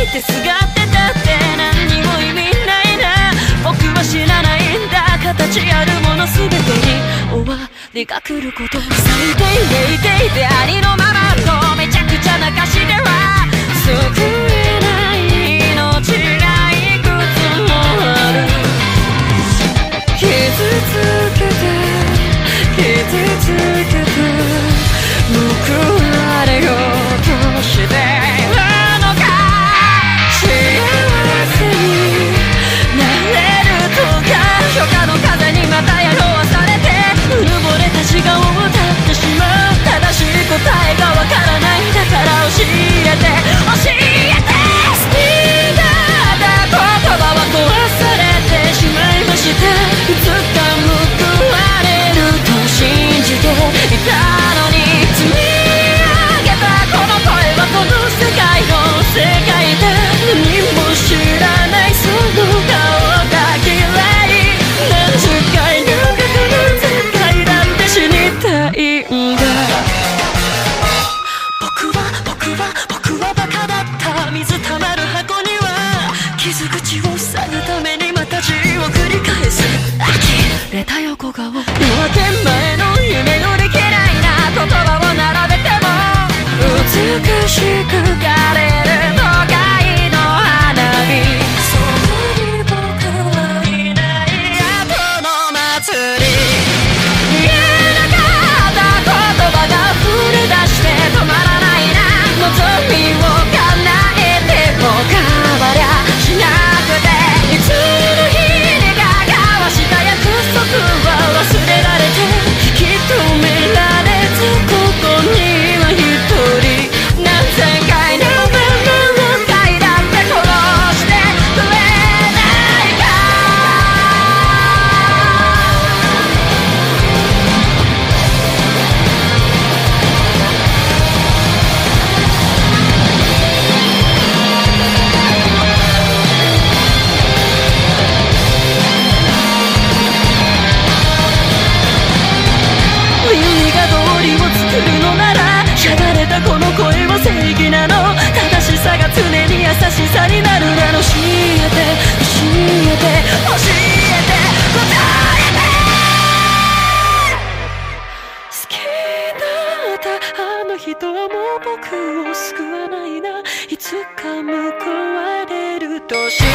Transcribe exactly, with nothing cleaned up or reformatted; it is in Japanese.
てすがってたって何にも意味ないな。僕は知らないんだ、形あるもの全てに終わりが来ること。最低でいていてありのままのめちゃくちゃな歌詞では救えない命がいくつもある。傷つけて傷つけて報われようとしているのか。幸せになれるとか初夏の風にまた宿わされてうぬぼれた自我を歌ってしまう。正しい答えがわからない、だから教えて教えて。好きだった言葉は壊されてしまいました。いつか報われると信じていたのに、積み上げたこの声はこの世界の世界だ。何も知らないその顔が嫌い。何十回のか何千回だって死にたいんだ。僕は僕は僕はバカだった。水たまる箱には傷口を塞ぐためにまた字を繰り返す。呆れた横顔、夜明け前の夢のできないな言葉を並べても美しく枯れる都会の花火。そこに僕はいない後の祭り。言えなかった言葉が溢れ出して止まらないな。望みを叶えても変わりゃしなくて、いつの日にか交わした約束は忘れられて引き止められずここには一人。何千回の分の階段で殺してくれないか。耳が道理を作るのならしゃがれたこの声は正義なの。正しさが常に優しさになるなの。教えて教えて教えて答えて。好きだったあの人も僕を救わないな。いつか報われると信